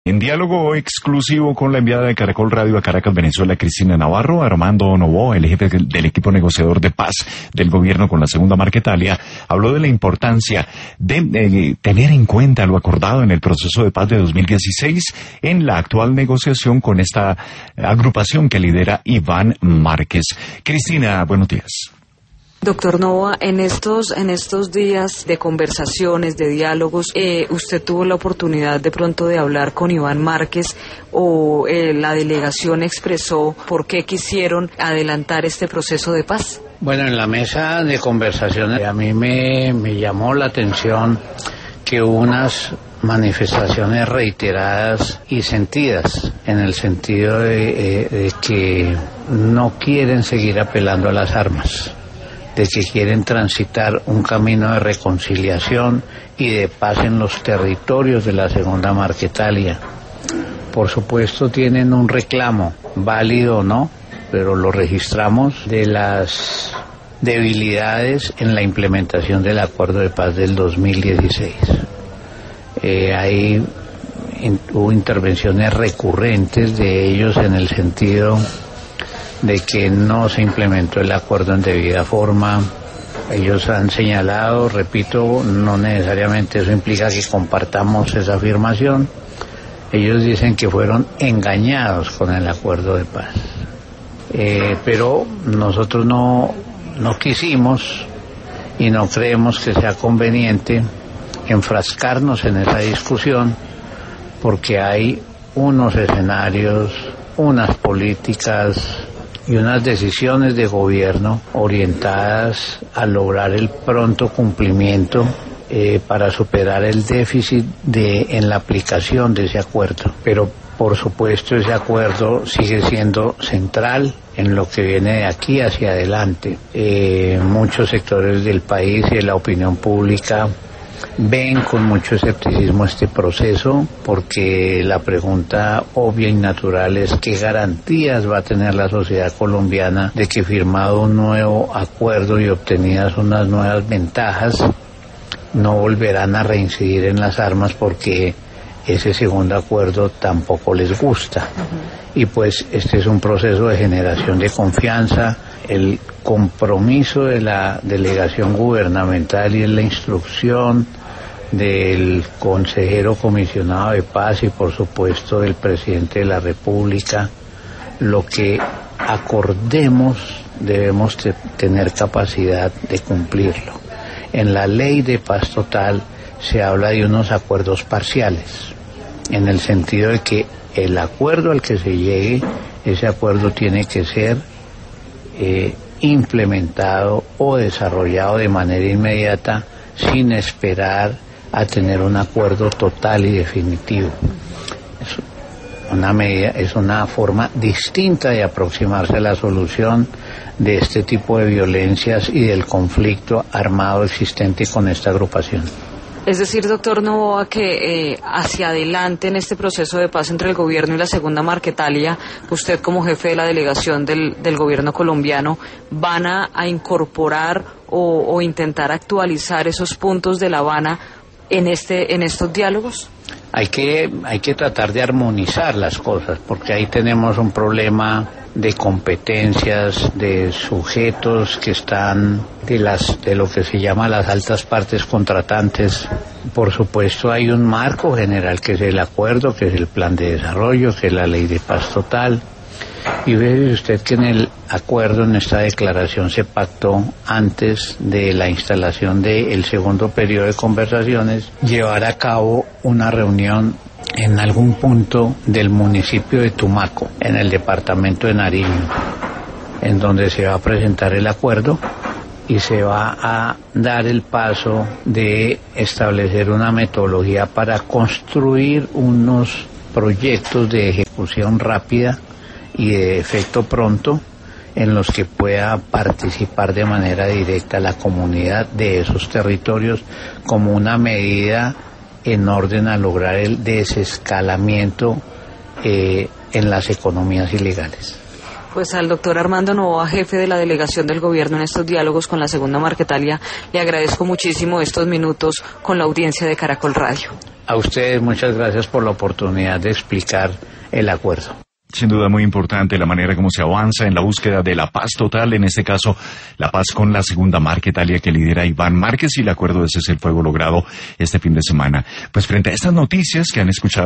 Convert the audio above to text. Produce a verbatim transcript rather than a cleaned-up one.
En diálogo exclusivo con la enviada de Caracol Radio a Caracas, Venezuela, Cristina Navarro, Armando Novoa, el jefe del equipo negociador de paz del gobierno con la Segunda Marquetalia, habló de la importancia de eh, tener en cuenta lo acordado en el proceso de paz de dos mil dieciséis en la actual negociación con esta agrupación que lidera Iván Márquez. Cristina, buenos días. Doctor Novoa, en estos en estos días de conversaciones, de diálogos, eh, ¿usted tuvo la oportunidad de pronto de hablar con Iván Márquez o eh, la delegación expresó por qué quisieron adelantar este proceso de paz? Bueno, en la mesa de conversaciones a mí me, me llamó la atención que hubo unas manifestaciones reiteradas y sentidas en el sentido de, eh, de que no quieren seguir apelando a las armas, de que quieren transitar un camino de reconciliación y de paz en los territorios de la Segunda Marquetalia. Por supuesto tienen un reclamo, válido o no, pero lo registramos, de las debilidades en la implementación del Acuerdo de Paz del dos mil dieciséis. Eh, hay, in, hubo intervenciones recurrentes de ellos en el sentido de que no se implementó el acuerdo en debida forma. Ellos han señalado, repito, no necesariamente eso implica que compartamos esa afirmación. Ellos dicen que fueron engañados con el acuerdo de paz. Eh, pero nosotros no, no quisimos y no creemos que sea conveniente enfrascarnos en esa discusión porque hay unos escenarios, unas políticas y unas decisiones de gobierno orientadas a lograr el pronto cumplimiento eh, para superar el déficit de, en la aplicación de ese acuerdo. Pero por supuesto ese acuerdo sigue siendo central en lo que viene de aquí hacia adelante. Eh, muchos sectores del país y de la opinión pública ven con mucho escepticismo este proceso porque la pregunta obvia y natural es qué garantías va a tener la sociedad colombiana de que firmado un nuevo acuerdo y obtenidas unas nuevas ventajas no volverán a reincidir en las armas porque ese segundo acuerdo tampoco les gusta. Uh-huh. Y pues este es un proceso de generación de confianza. El compromiso de la delegación gubernamental y en la instrucción del consejero comisionado de paz y por supuesto del presidente de la República, lo que acordemos debemos te- tener capacidad de cumplirlo. En la ley de paz total se habla de unos acuerdos parciales, en el sentido de que el acuerdo al que se llegue, ese acuerdo tiene que ser eh, implementado o desarrollado de manera inmediata sin esperar a tener un acuerdo total y definitivo. Es una medida, es una forma distinta de aproximarse a la solución de este tipo de violencias y del conflicto armado existente con esta agrupación. Es decir, doctor Novoa, que eh, hacia adelante en este proceso de paz entre el gobierno y la Segunda Marquetalia, usted como jefe de la delegación del, del gobierno colombiano, ¿van a, a incorporar o, o intentar actualizar esos puntos de La Habana en este en estos diálogos? Hay que, hay que tratar de armonizar las cosas, porque ahí tenemos un problema de competencias, de sujetos que están de las de lo que se llama las altas partes contratantes. Por supuesto hay un marco general que es el acuerdo, que es el plan de desarrollo, que es la ley de paz total. Y ve usted que en el acuerdo, en esta declaración, se pactó antes de la instalación del segundo periodo de conversaciones llevar a cabo una reunión en algún punto del municipio de Tumaco, en el departamento de Nariño, en donde se va a presentar el acuerdo y se va a dar el paso de establecer una metodología para construir unos proyectos de ejecución rápida y de efecto pronto en los que pueda participar de manera directa la comunidad de esos territorios como una medida en orden a lograr el desescalamiento eh, en las economías ilegales. Pues al doctor Armando Novoa, jefe de la delegación del gobierno en estos diálogos con la Segunda Marquetalia, le agradezco muchísimo estos minutos con la audiencia de Caracol Radio. A ustedes muchas gracias por la oportunidad de explicar el acuerdo. Sin duda muy importante la manera como se avanza en la búsqueda de la paz total, en este caso la paz con la segunda Marquetalia que lidera Iván Márquez y el acuerdo de cese el fuego logrado este fin de semana. Pues frente a estas noticias que han escuchado